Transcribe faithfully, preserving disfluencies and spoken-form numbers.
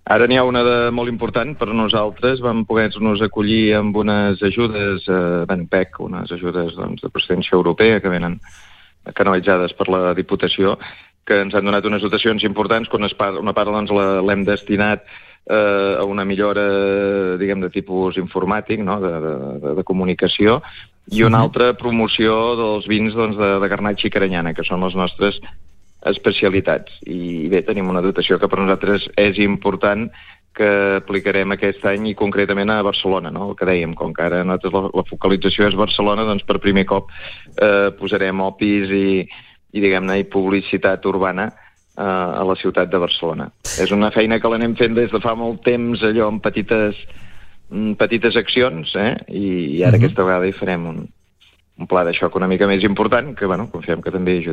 Ara n'hi ha una de molt important per nosaltres. Vam poder-nos acollir amb unes ajudes, eh, ben P E C, unes ajudes doncs, de procedència europea que venen canalitzades per la Diputació, que ens han donat unes dotacions importants, que una part, una part doncs, l'hem destinat eh, a una millora, diguem, de tipus informàtic, no? de, de, de comunicació, i una altra promoció dels vins doncs, de, de Garnatxa i Caranyana, que són les nostres especialitats. I bé, tenim una dotació que per nosaltres és important, que aplicarem aquest any i concretament a Barcelona, no? El que dèiem, com que ara nosaltres la, la focalització és Barcelona, doncs per primer cop eh, posarem opis i, i diguem-ne, i publicitat urbana eh, a la ciutat de Barcelona. És una feina que l'anem fent des de fa molt temps, allò amb petites, petites accions, eh? I, i ara uh-huh. aquesta vegada hi farem un, un pla de xoc una mica més important, que bueno, confiem que també ajuda.